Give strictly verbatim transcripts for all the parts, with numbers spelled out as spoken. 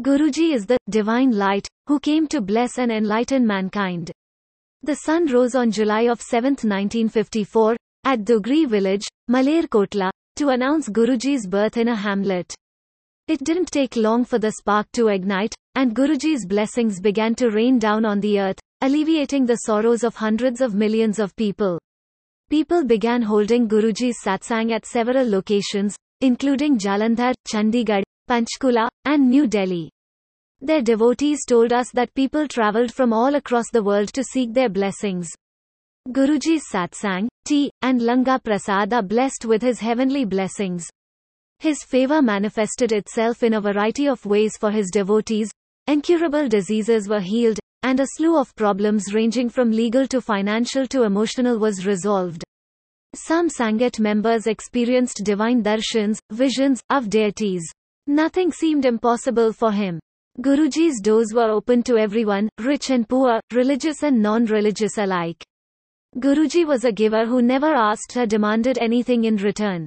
Guruji is the divine light who came to bless and enlighten mankind. The sun rose on July of seventh nineteen fifty-four, at Dugri village, Malerkotla, to announce Guruji's birth in a hamlet. It didn't take long for the spark to ignite, and Guruji's blessings began to rain down on the earth, alleviating the sorrows of hundreds of millions of people. People began holding Guruji's satsang at several locations, including Jalandhar, Chandigarh, Panchkula, and New Delhi. Their devotees told us that people travelled from all across the world to seek their blessings. Guruji's satsang, tea, and langa prasad are blessed with his heavenly blessings. His favour manifested itself in a variety of ways for his devotees. Incurable diseases were healed, and a slew of problems ranging from legal to financial to emotional was resolved. Some Sangat members experienced divine darshans, visions, of deities. Nothing seemed impossible for him. Guruji's doors were open to everyone, rich and poor, religious and non-religious alike. Guruji was a giver who never asked or demanded anything in return.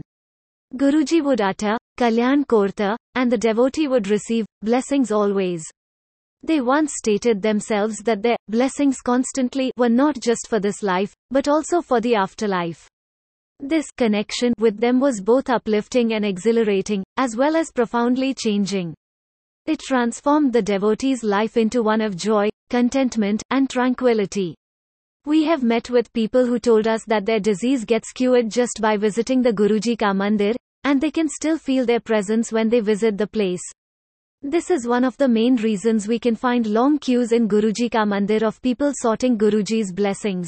Guruji would utter, Kalyan Korta, and the devotee would receive blessings always. They once stated themselves that their blessings constantly were not just for this life, but also for the afterlife. This connection with them was both uplifting and exhilarating, as well as profoundly changing. It transformed the devotee's life into one of joy, contentment, and tranquility. We have met with people who told us that their disease gets cured just by visiting the Guruji ka mandir, and they can still feel their presence when they visit the place. This is one of the main reasons we can find long queues in Guruji ka mandir of people soughting Guruji's blessings.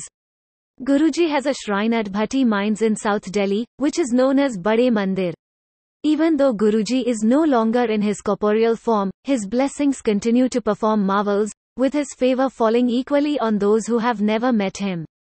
Guruji has a shrine at Bhatti Mines in South Delhi, which is known as Bade Mandir. Even though Guruji is no longer in his corporeal form, his blessings continue to perform marvels, with his favour falling equally on those who have never met him.